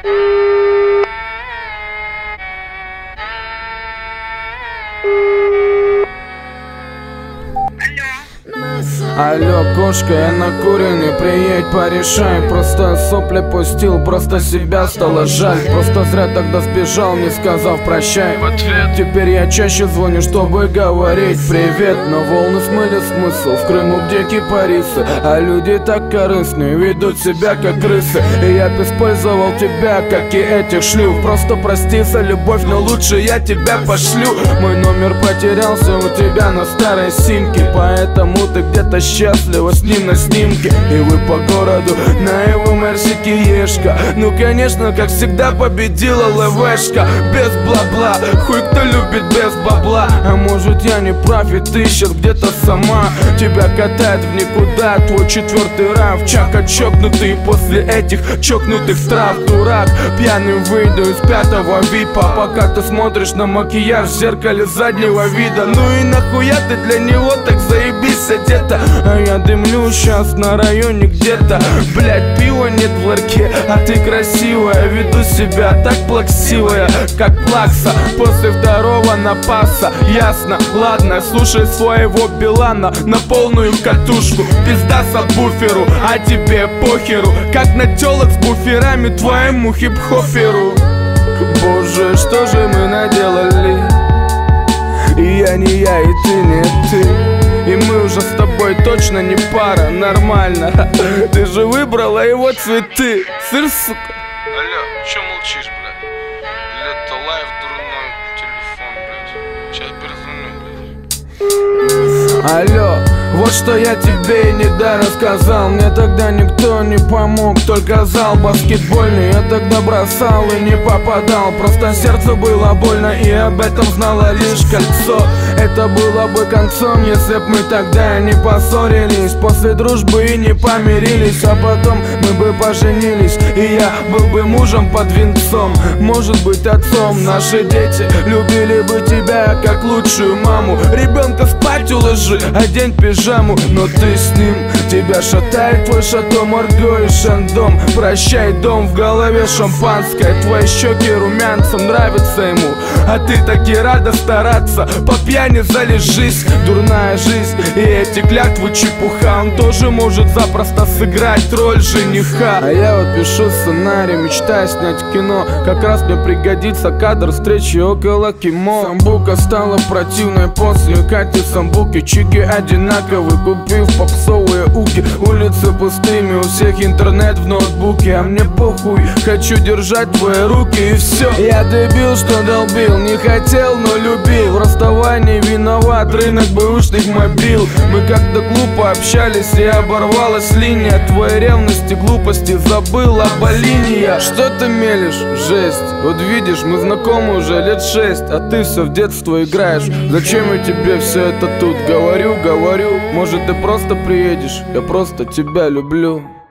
Алло, кошка, я накуренный, приедь, порешай. Просто сопли пустил, просто себя стало жаль. Просто зря тогда сбежал, не сказав прощай. В ответ теперь я чаще звоню, чтобы говорить привет. Но волны смыли смысл, в Крыму где кипарисы, а люди так корыстные, ведут себя как крысы. И я использовал тебя, как и этих шлюх. Просто прости за любовь, но лучше я тебя пошлю. Мой номер потерялся у тебя на старой симке, поэтому ты где-то счастлива с ним на снимке. И вы по городу на его мерсике ешка. Ну конечно, как всегда победила ЛВшка. Без бла-бла, хуй кто любит без бабла. А может я не прав, и ты сейчас где-то сама. Тебя катает в никуда твой четвертый раф. Чака чокнутый после этих чокнутых трав. Дурак, пьяным выйду из пятого випа, пока ты смотришь на макияж в зеркале заднего вида. Ну и нахуя ты для него так заебись одета? А я дымлю сейчас на районе где-то. Блять, пива нет в ларьке, а ты красивая. Веду себя так плаксивая, как плакса после второго напаса. Ясно, ладно, слушай своего Билана на полную катушку. Пизда сабвуферу, а тебе похеру, как на тёлок с буферами твоему хип-хоперу. Боже, что же мы наделали? И я не я, и ты не ты. И мы уже с тобой точно не пара, нормально. Ты же выбрала его цветы. Сыр, сука. Алло, чё молчишь, блядь? Или это лайв дурной телефон, блядь? Сейчас перезвоню, блядь. Алло, вот что я тебе и не рассказал. Мне тогда никто не помог, только зал баскетбольный. Я тогда бросал и не попадал, просто сердце было больно, и об этом знало лишь кольцо. Это было бы концом, если б мы тогда не поссорились, после дружбы и не помирились. А потом мы бы поженились, и я был бы мужем под венцом, может быть отцом. Наши дети любили бы тебя как лучшую маму. Ребенка спать уложи, одень пижаму. Но ты с ним, тебя шатает твой шато Марго и Шандом. Прощай, дом, в голове шампанское, твои щеки румянцем нравится ему, а ты таки рада стараться. По пьяни залежись, дурная жизнь и эти клятвы чепуха. Он тоже может запросто сыграть роль жениха. А я вот пишу сценарий, мечтаю снять кино. Как раз мне пригодится кадр встречи около Кимо. Самбука стала противной после Кати Самбуки. Чики одинаковые, купив попсовые уки. Улицы пустыми, у всех интернет в ноутбуке, а мне похуй, хочу держать твои руки и все. Я дебил, что долбил, не хотел, но любил. В расставании виноват рынок бэушных мобил. Мы как-то глупо общались, и оборвалась линия. Твоей ревности, глупости забыла линия. Что ты мелешь? Жесть. Вот видишь, мы знакомы уже лет 6, а ты все в детство играешь. Зачем я тебе все это тут говорю? Может ты просто приедешь? Я просто тебя люблю.